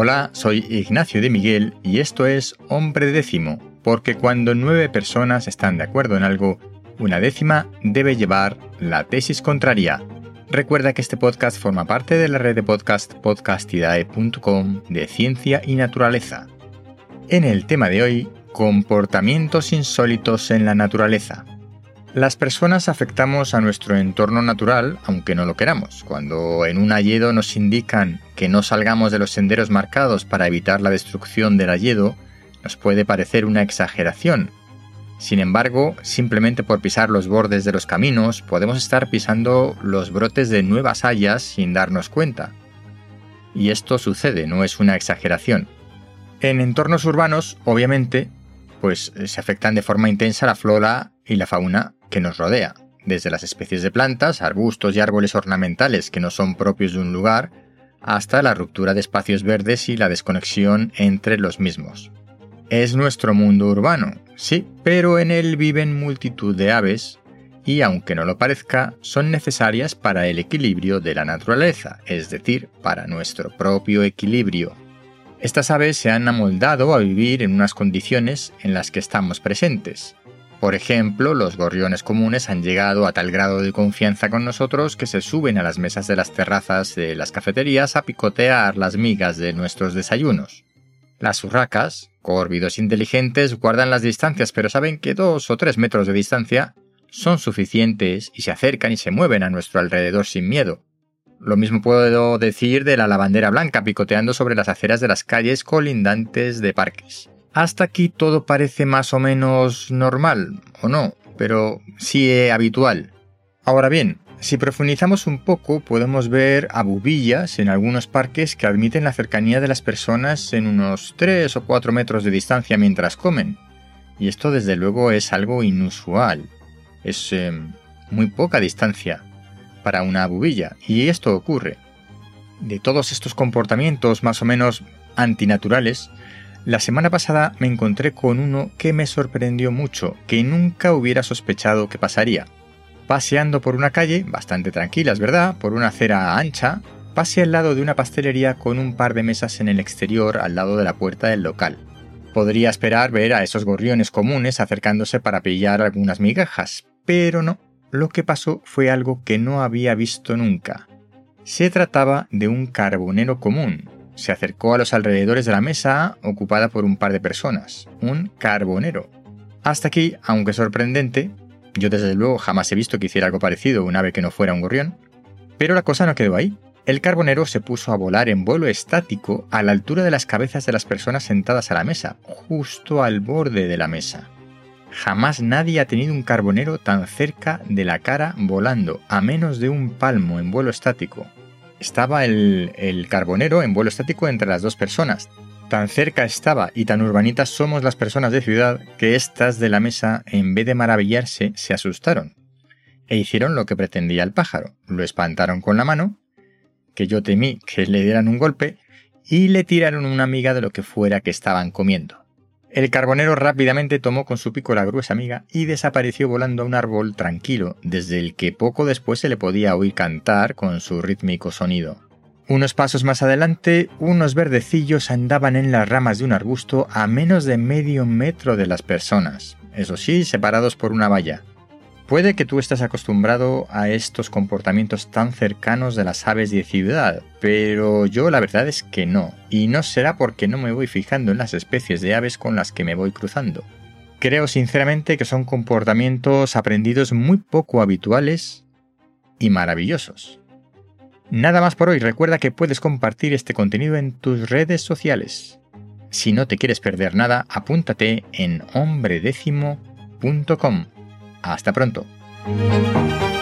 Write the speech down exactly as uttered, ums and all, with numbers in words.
Hola, soy Ignacio de Miguel y esto es Hombre Décimo, porque cuando nueve personas están de acuerdo en algo, una décima debe llevar la tesis contraria. Recuerda que este podcast forma parte de la red de podcast podcastidae punto com de ciencia y naturaleza. En el tema de hoy, comportamientos insólitos en la naturaleza. Las personas afectamos a nuestro entorno natural, aunque no lo queramos. Cuando en un hayedo nos indican que no salgamos de los senderos marcados para evitar la destrucción del hayedo, nos puede parecer una exageración. Sin embargo, simplemente por pisar los bordes de los caminos, podemos estar pisando los brotes de nuevas hayas sin darnos cuenta. Y esto sucede, no es una exageración. En entornos urbanos, obviamente, pues se afectan de forma intensa la flora y la fauna que nos rodea, desde las especies de plantas, arbustos y árboles ornamentales que no son propios de un lugar, hasta la ruptura de espacios verdes y la desconexión entre los mismos. Es nuestro mundo urbano, sí, pero en él viven multitud de aves y, aunque no lo parezca, son necesarias para el equilibrio de la naturaleza, es decir, para nuestro propio equilibrio. Estas aves se han amoldado a vivir en unas condiciones en las que estamos presentes. Por ejemplo, los gorriones comunes han llegado a tal grado de confianza con nosotros que se suben a las mesas de las terrazas de las cafeterías a picotear las migas de nuestros desayunos. Las urracas, córvidos inteligentes, guardan las distancias, pero saben que dos o tres metros de distancia son suficientes y se acercan y se mueven a nuestro alrededor sin miedo. Lo mismo puedo decir de la lavandera blanca picoteando sobre las aceras de las calles colindantes de parques. Hasta aquí todo parece más o menos normal, o no, pero sí es habitual. Ahora bien, si profundizamos un poco, podemos ver abubillas en algunos parques que admiten la cercanía de las personas en unos tres o cuatro metros de distancia mientras comen. Y esto desde luego es algo inusual. Es eh, muy poca distancia para una abubilla, y esto ocurre. De todos estos comportamientos más o menos antinaturales, la semana pasada me encontré con uno que me sorprendió mucho, que nunca hubiera sospechado que pasaría. Paseando por una calle, bastante tranquila, es verdad, por una acera ancha, pasé al lado de una pastelería con un par de mesas en el exterior al lado de la puerta del local. Podría esperar ver a esos gorriones comunes acercándose para pillar algunas migajas, pero no. Lo que pasó fue algo que no había visto nunca. Se trataba de un carbonero común. Se acercó a los alrededores de la mesa ocupada por un par de personas. Un carbonero. Hasta aquí, aunque sorprendente, yo desde luego jamás he visto que hiciera algo parecido a un ave que no fuera un gorrión. Pero la cosa no quedó ahí. El carbonero se puso a volar en vuelo estático a la altura de las cabezas de las personas sentadas a la mesa, justo al borde de la mesa. Jamás nadie ha tenido un carbonero tan cerca de la cara volando, a menos de un palmo en vuelo estático. Estaba el, el carbonero en vuelo estático entre las dos personas. Tan cerca estaba y tan urbanitas somos las personas de ciudad que estas de la mesa, en vez de maravillarse, se asustaron. E hicieron lo que pretendía el pájaro. Lo espantaron con la mano, que yo temí que le dieran un golpe, y le tiraron una miga de lo que fuera que estaban comiendo. El carbonero rápidamente tomó con su pico la gruesa miga y desapareció volando a un árbol tranquilo, desde el que poco después se le podía oír cantar con su rítmico sonido. Unos pasos más adelante, unos verdecillos andaban en las ramas de un arbusto a menos de medio metro de las personas, eso sí, separados por una valla. Puede que tú estés acostumbrado a estos comportamientos tan cercanos de las aves de ciudad, pero yo la verdad es que no, y no será porque no me voy fijando en las especies de aves con las que me voy cruzando. Creo sinceramente que son comportamientos aprendidos muy poco habituales y maravillosos. Nada más por hoy, recuerda que puedes compartir este contenido en tus redes sociales. Si no te quieres perder nada, apúntate en hombre décimo punto com. Hasta pronto.